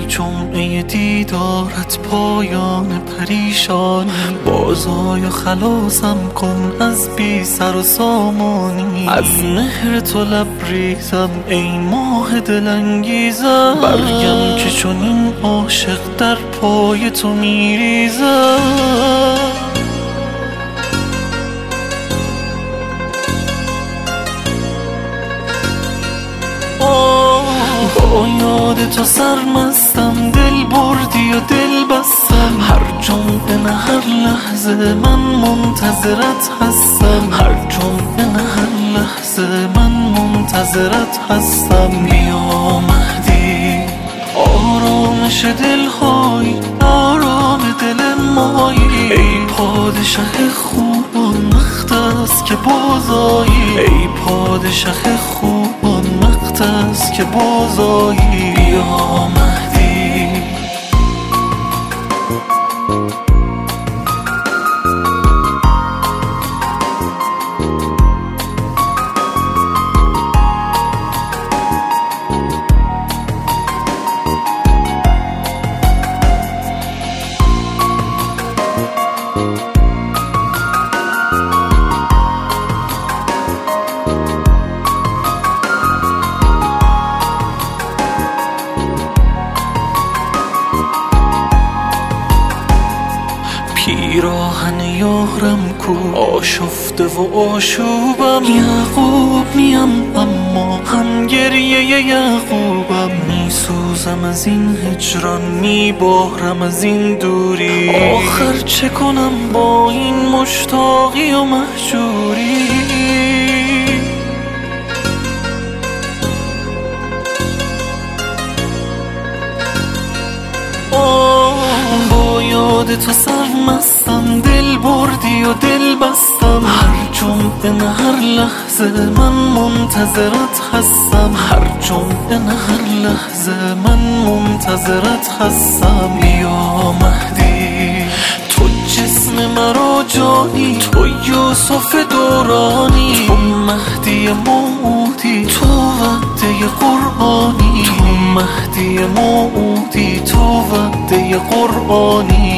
جمعه دیدارت پایان پریشانی، بازای خلاصم کن از بی سر و سامانی. از مهر تو لبریزم ای ماه دلانگیزم، برگم که چون این عاشق در پای تو میریزم. با یاد تو سرمستم، دل بردی و دل بستم. هر جمعه نه هر لحظه من منتظرت هستم، هر جمعه نه هر لحظه من منتظرت هستم. بیا مهدی آرامش دلهای آرام دل مایی، ای پادشه خوبان وقت است که بازایی، ای پادشه خوبان وقت است که بازایی. بیا مهدی پیراهن یارم کو آشفته و آشوبم، یعقوب میم اما هم گریه یعقوبم. میسوزم از این هجران، میبارم از این دوری، آخر چه کنم با این مشتاقی و مهجوری. یاد تو سرمستم، دل بردی و دل بستم. هر جمعه نه هر لحظه من منتظرت هستم، هر جمعه نه هر لحظه من منتظرت هستم. بیا مهدی تو جسم مرا جانی، تو یوسف دورانی، تو مهدی موعودی، تو وعده قرآنی، تو مهدی موعودی، تو وعده قرآنی.